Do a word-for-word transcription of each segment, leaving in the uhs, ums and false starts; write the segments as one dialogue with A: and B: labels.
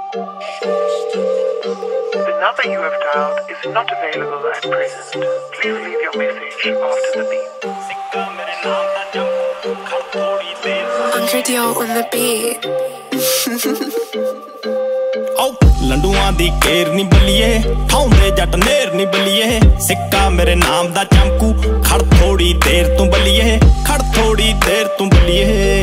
A: The number you have dialed is not available at present. Please leave your message after the beep.
B: Andre Dio on the beat.
C: Oh, ਲੰਡੂਆਂ ਦੀ ਕੇਰ ਨੀ ਬੱਲੀਏ, ਠਾਉਂਦੇ ਜੱਟ ਨੇਰ ਨੀ ਬੱਲੀਏ, ਸਿੱਕਾ ਮੇਰੇ ਨਾਮ ਦਾ ਚਮਕੂ, ਖੜ ਥੋੜੀ ਦੇਰ ਤੂੰ ਬੱਲੀਏ, ਖੜ ਥੋੜੀ ਦੇਰ ਤੂੰ ਬੱਲੀਏ।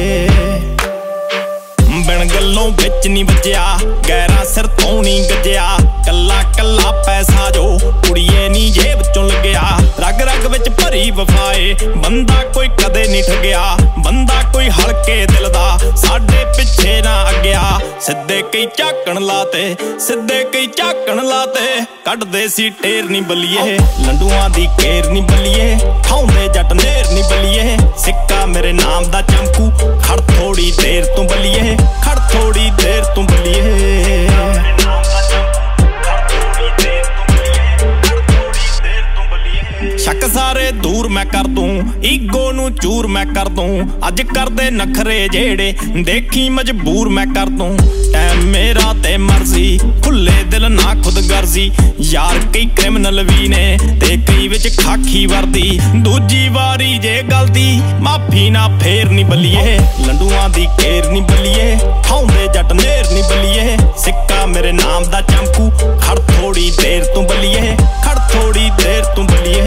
C: ਬਿਨ ਗੱਲੋਂ ਵਿੱਚ ਨੀ ਵੱਜਿਆ, ਗਹਿਰਾ ਸਿਰ ਤੋਂ ਨੀ ਗੱਜਿਆ, ਕੱਲਾ ਕੱਲਾ ਪੈਸਾ ਜੋ ਕੁੜੀਏ ਨੀ ਜੇਬ ਚੋਂ ਲੱਗਿਆ। ਰਗ ਰਗ ਵਿੱਚ ਭਰੀ ਵਫਾਏ, ਬੰਦਾ ਕੋਈ ਕਦੇ ਨੀ ਠੱਗਿਆ, ਬੰਦਾ ਕੋਈ ਹਲਕੇ ਦਿਲ ਦਾ ਸਾਡੇ ਪਿੱਛੇ ਨਾ ਅੱਗਿਆ। ਸਿੱਧੇ ਕਈ ਝਾਕਣ ਲਾਤੇ, ਸਿੱਧੇ ਕਈ ਝਾਕਣ ਲਾਤੇ, ਕੱਢਦੇ ਸੀ ਟੇਰ ਨੀ ਬੱਲੀਏ। ਲੰਡੂਆਂ ਦੀ ਕੇਰ ਨੀ ਬੱਲੀਏ, ਠਾਉਂਦੇ ਜੱਟ ਨੇਰ ਨੀ ਬੱਲੀਏ, ਸਿੱਕਾ ਮੇਰੇ ਨਾਮ ਦਾ ਚਮਕੂ, ਖੜ ਥੋੜੀ ਦੇਰ ਤੂੰ ਬੱਲੀਏ, ਖੜ ਥੋੜੀ ਦੇਰ ਤੂੰ ਬੱਲੀਏ। ਸ਼ੱਕ ਸਾਰੇ ਦੂਰ ਮੈਂ ਕਰ ਦੂੰ, ਈਗੋ ਨੂੰ ਚੂਰ ਮੈਂ ਕਰ ਦੂੰ, ਅੱਜ ਕਰਦੇ ਨਖਰੇ ਜਿਹੜੇ ਦੇਖੀ ਮਜਬੂਰ ਮੈਂ ਕਰ ਦੂੰ। ਟਾਈਮ ਮੇਰਾ ਤੇ ਮਰਜ਼ੀ, ਖੁੱਲੇ ਦਿਲ ਨਾ ਖੁਦ ਗਰਜ਼ੀ, ਯਾਰ ਕਈ ਕ੍ਰਿਮਨਲ ਵੀ ਨੇ ਤੇ ਕਈ ਵਿੱਚ ਖਾਕੀ ਵਰਦੀ। ਦੂਜੀ ਵਾਰੀ ਜੇ ਗਲਤੀ ਮਾਫੀ ਨਾ ਫੇਰ ਨੀ ਬੱਲੀਏ, ਲੰਡੂਆਂ ਦੀ ਕੇਰ ਨੀ ਬੱਲੀਏ, ਠਾਉਂਦੇ ਜੱਟ ਨੇਰ ਨੀ ਬੱਲੀਏ, ਸਿੱਕਾ ਮੇਰੇ ਨਾਮ ਦਾ ਚਮਕੂ, ਖੜ ਥੋੜੀ ਦੇਰ ਤੂੰ ਬੱਲੀਏ, ਖੜ ਥੋੜੀ ਦੇਰ ਤੂੰ ਬੱਲੀਏ।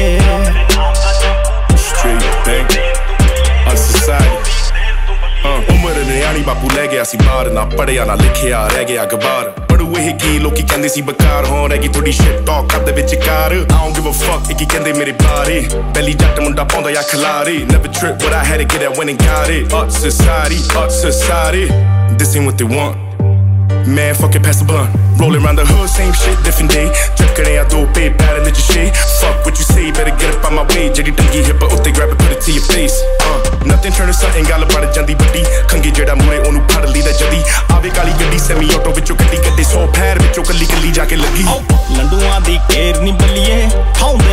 D: Street thing, a society. ਉਮਰ ਨਿਆਣੀ ਬਾਪੂ ਲੈ ਗਿਆ ਸੀ ਬਾਹਰ, ਨਾ ਪੜਿਆ ਨਾ ਲਿਖਿਆ ਰਹਿ ਗਿਆ ਗਵਾਰ। ਪੜੂ ਇਹ ਕੀ ਲੋਕੀ ਕਹਿੰਦੇ ਸੀ ਬਕਾਰ, ਹੋਣ ਰਹਿ ਗਈ ਥੋੜੀ ਸ਼ਿਟ ਟਾਕ ਕਰਦੇ ਵਿੱਚ ਕਾਰ। I don't give a fuck ਇਹ ਕੀ ਕਹਿੰਦੇ ਮੇਰੇ ਬਾਰੇ, ਪਹਿਲੀ ਜੱਟ ਮੁੰਡਾ ਪਾਉਂਦਾ ਜਾਂ ਖਿਲਾਰੇ। Never trip but I had to get that when and got it. Up society, up society, this ain't what they want. Man, fuck it, pass the blunt. Rolling around the hood, same shit, different day. Chuckin' a dope, bad in the shade. Fuck what you say, better get up on my way. Jiggy dungy hip, but utte grab it, put it to your face. Uh, nothing turn to something, gal about it, jandy buddy. Kangi jeda mure, onu phad li da jadi. Aave kali gaddi, semi auto vichoo gaddi gaddi, so pair vichoo kalli kalli ja ke lagi.
C: ਲੰਡੂਆਂ ਦੀ ਕੇਰ ਨੀ ਬੱਲੀਏ, ਠਾਉਂਦੇ